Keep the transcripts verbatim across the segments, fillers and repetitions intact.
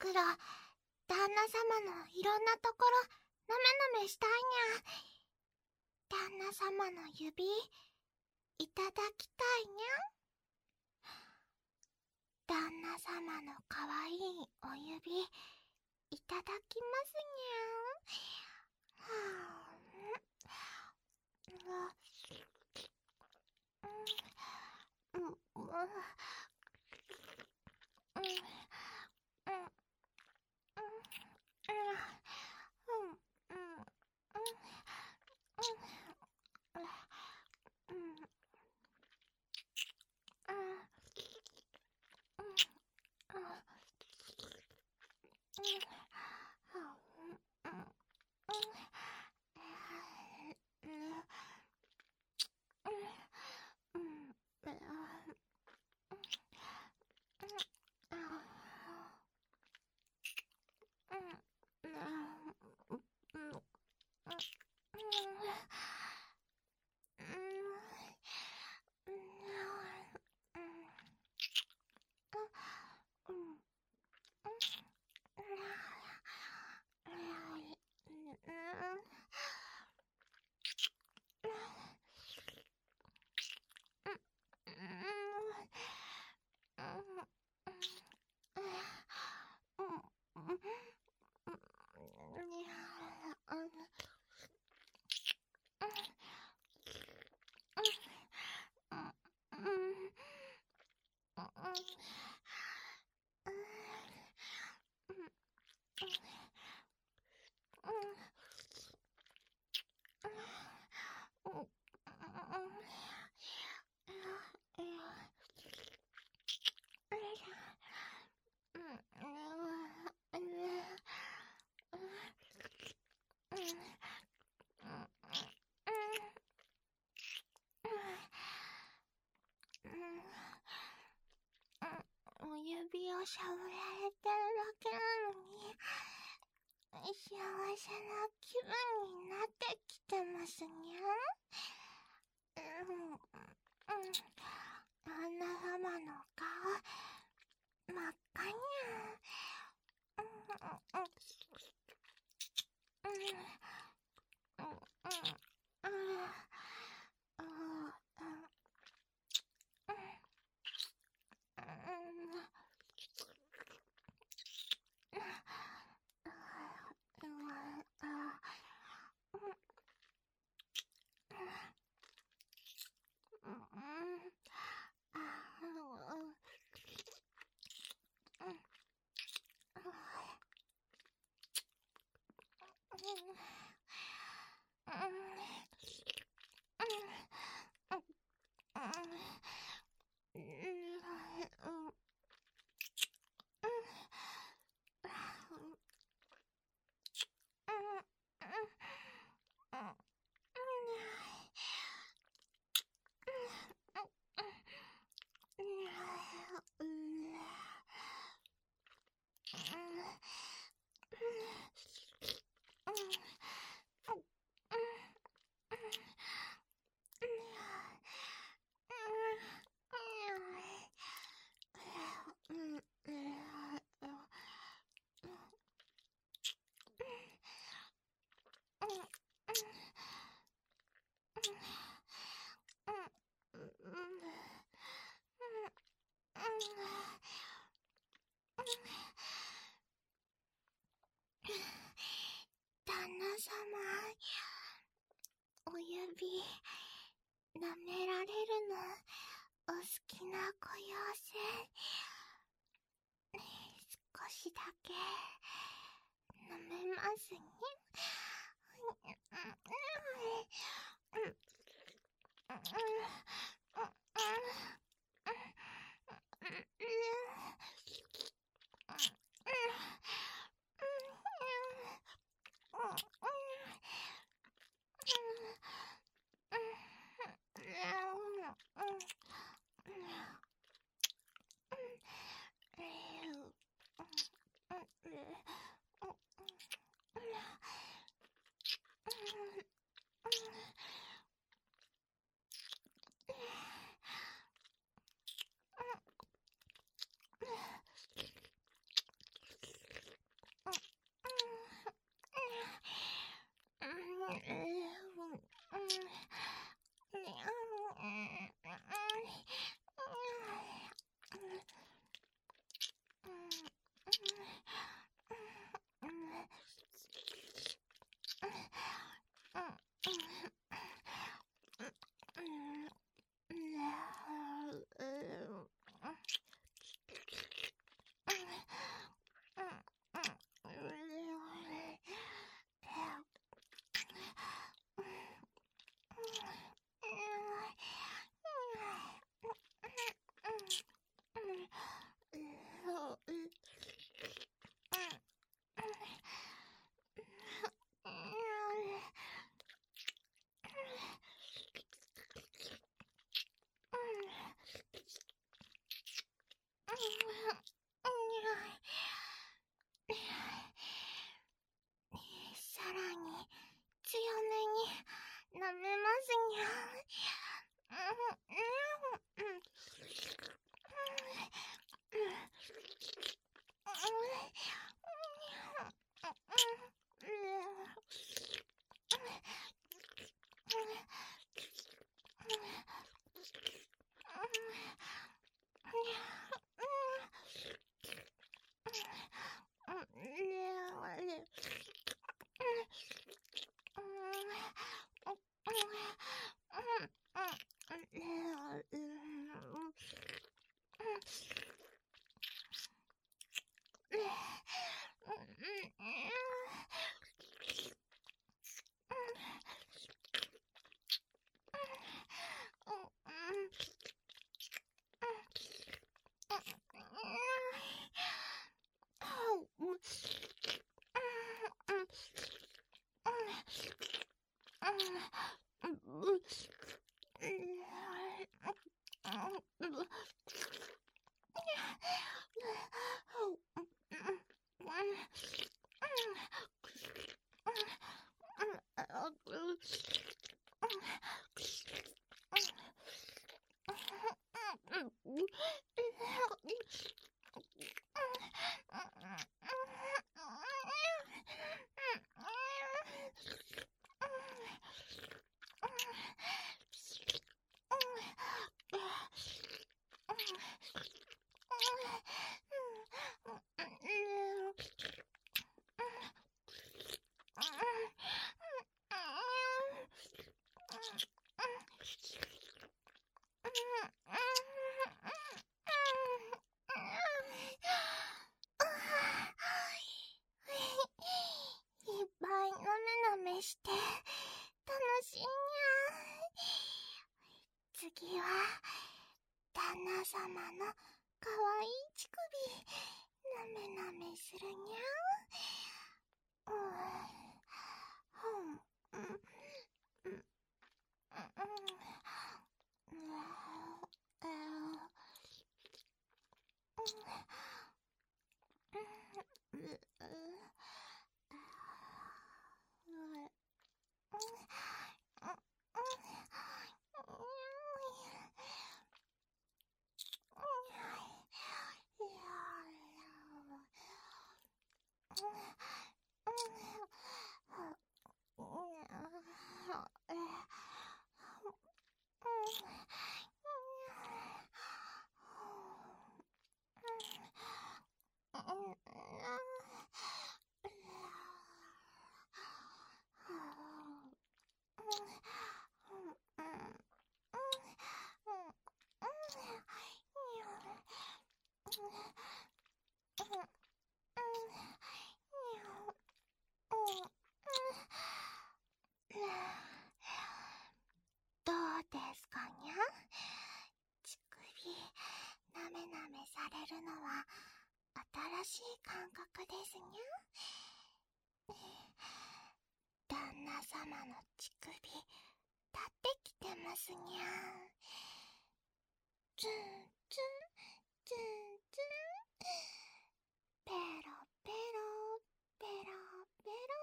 クロ、旦那様のいろんなところなめなめしたいにゃ。旦那様の指いただきたいにゃ。旦那様のかわいいお指いただきますにゃ。はあ、うんうんうんお指をしゃぶられてるだけなのに幸せな気分になってきてますにゃ。うんうん、旦那様の顔真っ赤にゃ。うんうんうんうんうんうん旦那様、お指舐められるのお好きなご様子。少しだけ舐めますね。 様のかわいい乳首なめなめするにゃ。うんうんうんうんうんどうですかにゃ？乳首なめなめされるのは新しい感覚ですにゃ。旦那様の乳首立ってきてますにゃ。ツンツンツンツン、ペロペロペロペロ、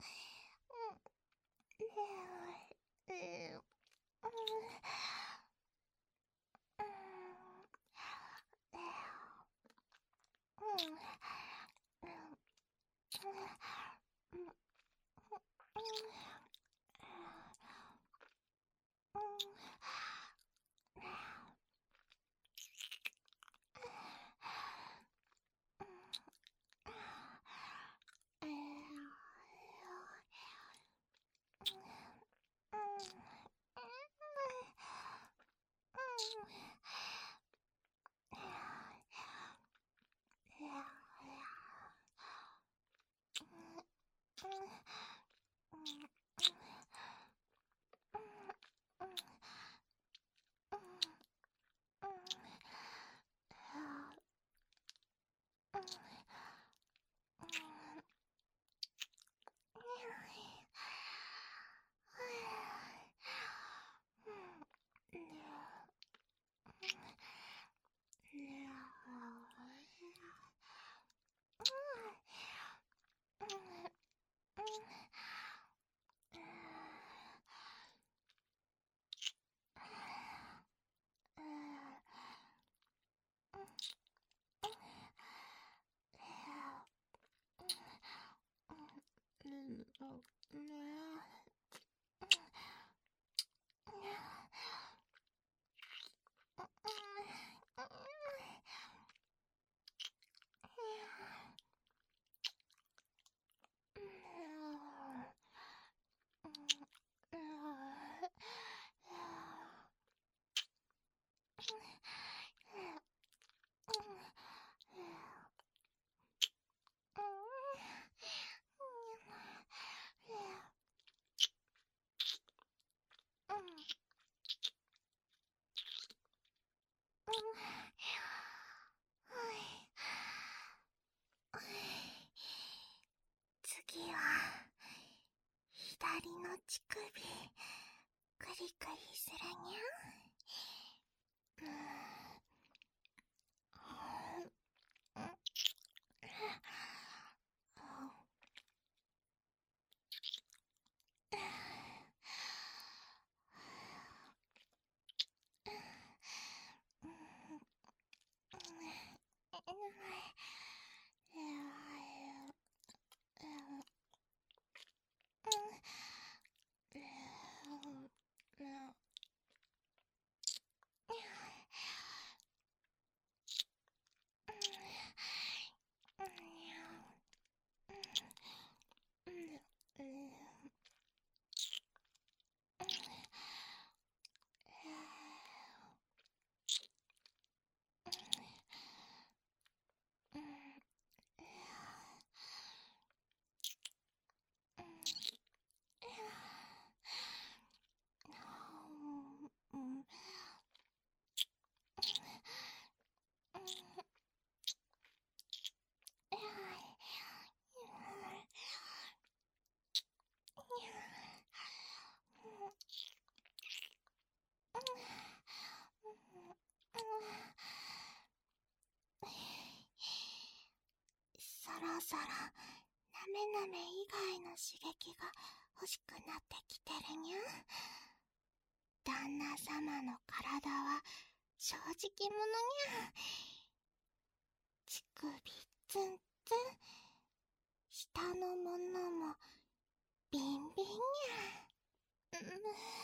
うん、うん次は左の乳首クリクリするにゃ。 ろそろなめなめ以外の刺激が欲しくなってきてるにゃ。旦那様の体は正直者にゃ。乳首ツンツン、下のものもビンビンにゃ。うん、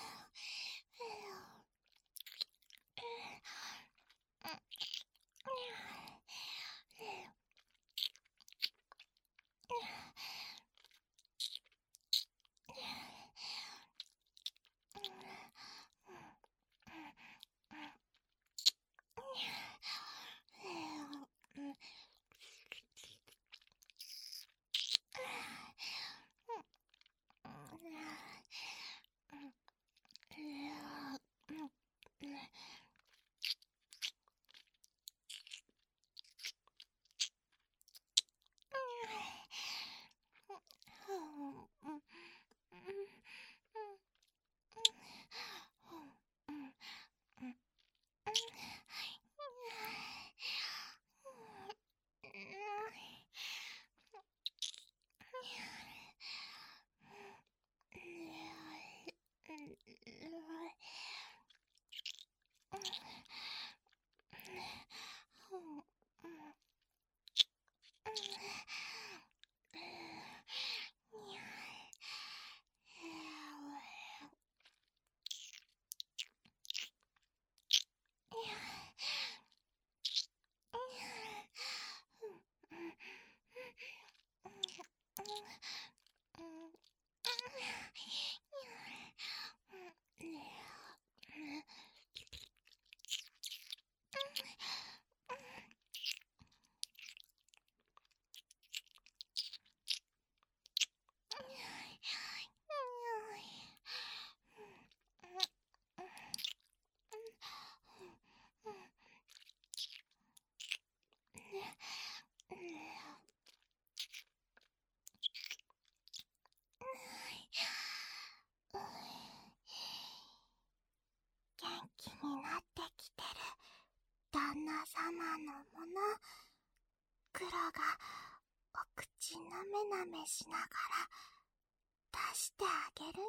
元気になってきてる旦那様のもの。黒がお口なめなめしながら出してあげるに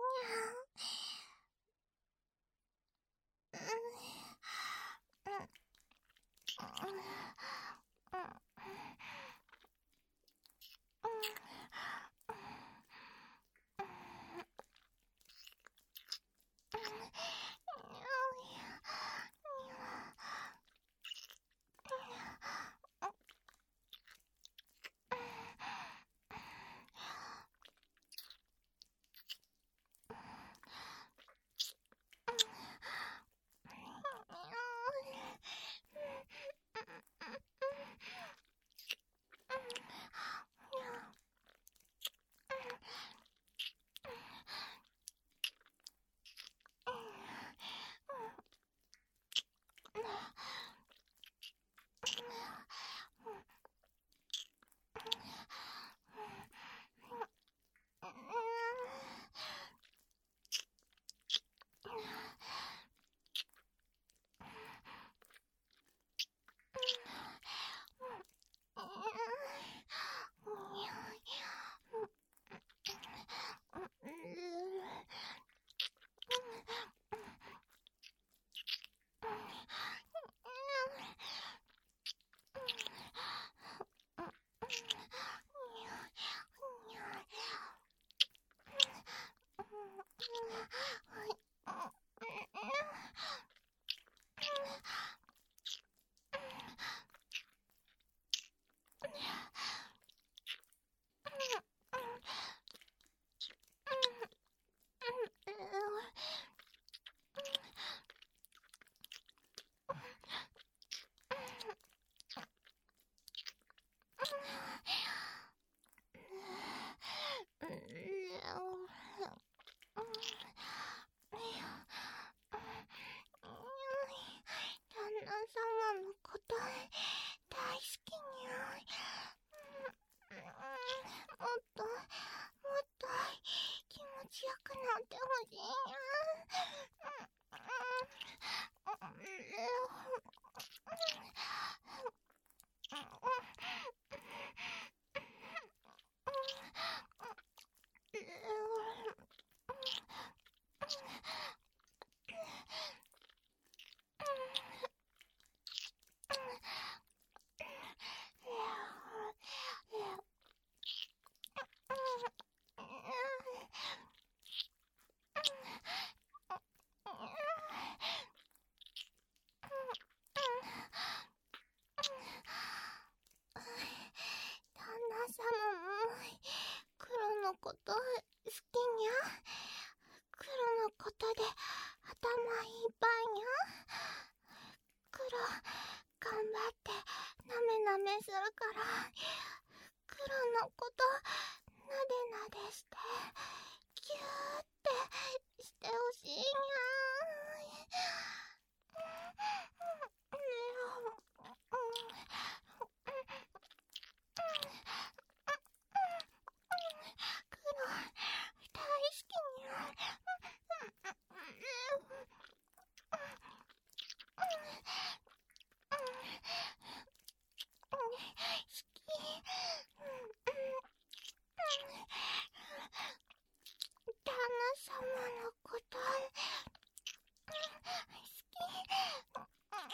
ゃ。うん、うん、うん、うん、 こと好きにゃ。黒のことで頭いっぱいにゃ。黒頑張ってなめなめするから黒のことなでなでしてキューってしてほしいにゃ。黒大好きにゃ。旦那様のこと好き。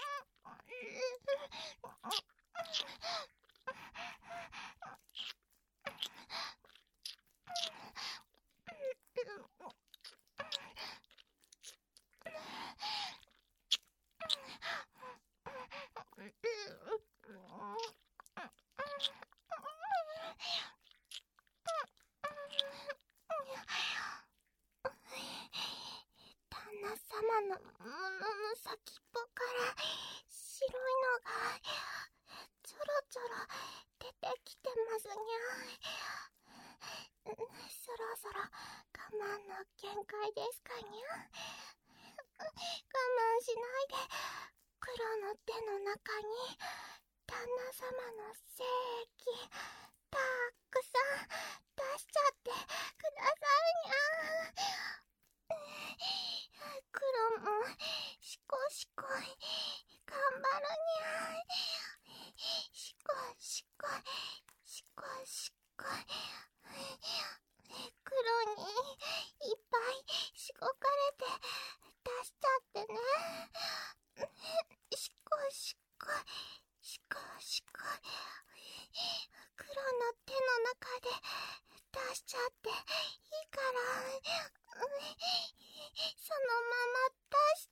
旦那様のものの先っぽから白いのがちょろちょろ出てきてますにゃ。そろそろ我慢の限界ですかにゃ。我慢しないで黒の手の中に旦那様の精液たくさん出しちゃってくださいにゃ。黒もしこしこ頑張るにゃ。しこしこしこしこ黒にいっぱいしごかれて出しちゃってね。しこしこしこしこ黒の手の中で出しちゃっていいからそのまま出して。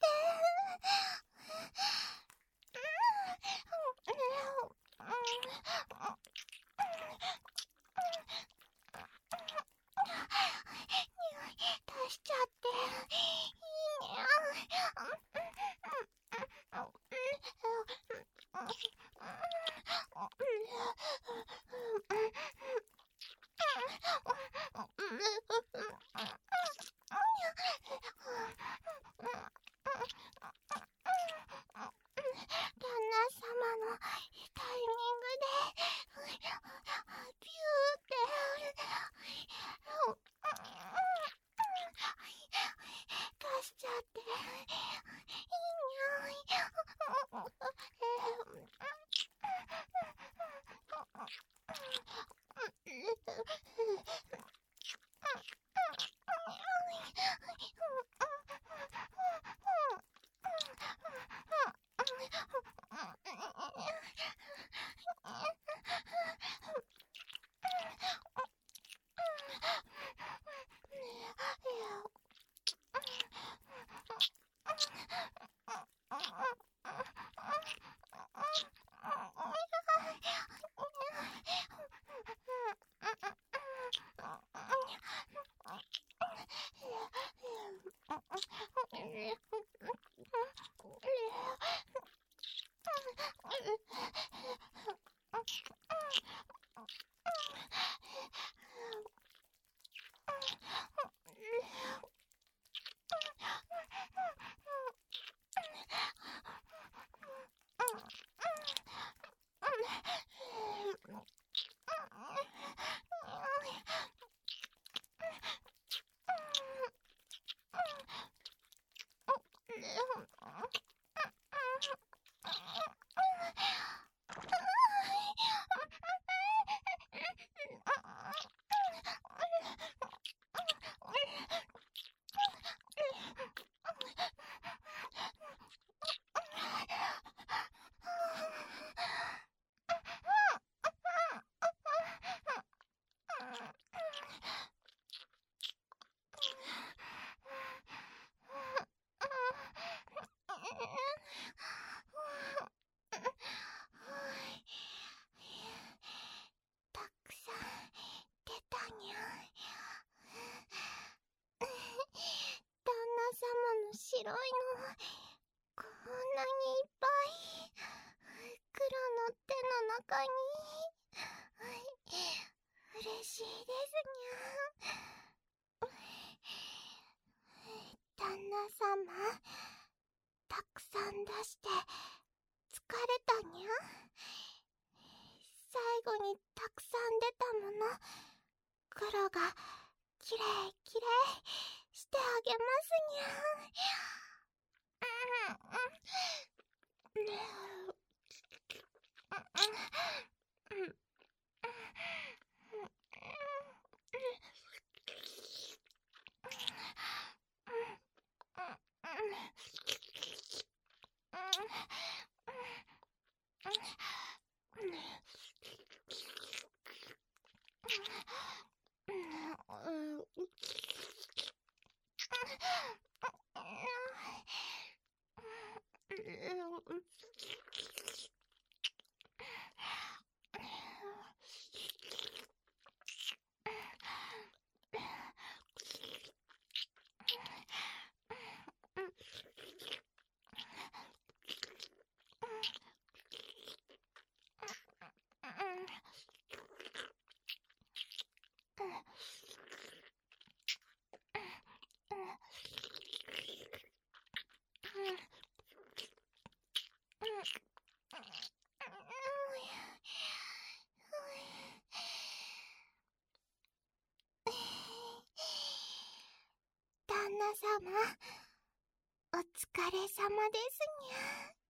出しちゃっていいにゃ。旦那様のタイミングでビューって出しちゃっていいにゃ。 の。こんなにいっぱい黒の手の中に。嬉しいですにゃ。旦那様、たくさん出して疲れたにゃ。最後にたくさん出たもの、黒がきれいきれいしてあげますにゃ。旦那様、お疲れ様ですにゃ。